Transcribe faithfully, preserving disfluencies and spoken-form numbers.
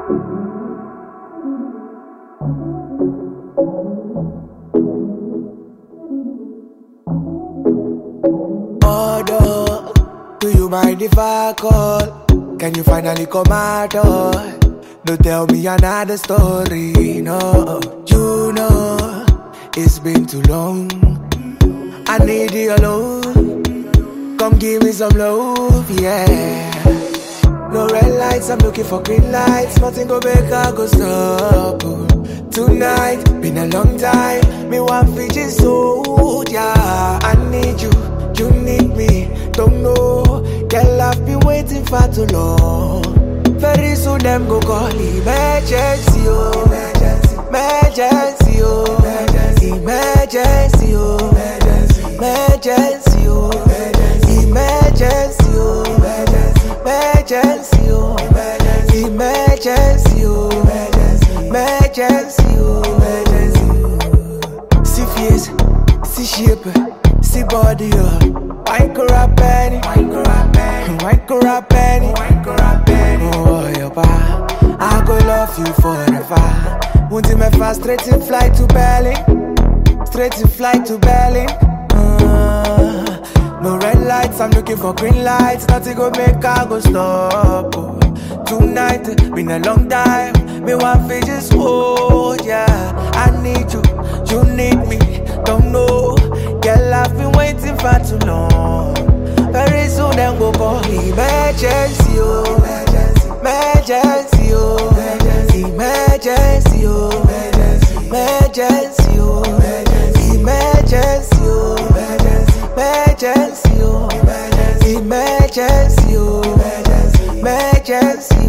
Order, do you mind if I call? Can you finally come out? Oh, don't tell me another story, no. You know, it's been too long. I need you alone. Come give me some love, yeah. No red lights, I'm looking for green lights. Nothing go make I go stop. Oh. Tonight, been a long time. Me want Fiji so, yeah. I need you, you need me. Don't know, girl, I've been waiting for too long. Very soon them go call emergency, oh. Emergency, oh. Emergency, oh. Emergency, oh. Emergency, oh. Emergency, oh. Emergency, oh. Emergency, oh. See face, see shape, see body, oh. Wine corrupt penny, wine corrupt penny, wine corrupt penny, wine corrupt penny. Oh, your pa, I go love you forever. Won't you me fast straight to fly to Berlin, straight to fly to Berlin. Uh, no red lights, I'm looking for green lights. Nothing go make I go stop. Oh. Tonight, been a long time. Me want to just hold, yeah. I need you, you need me. Don't know, girl, I've been waiting for too long. Very soon them go call emergency, oh. Emergency, oh. Emergency, oh. Emergency, oh. Emergency, oh. Emergency, oh. Emergency, oh. Emergency,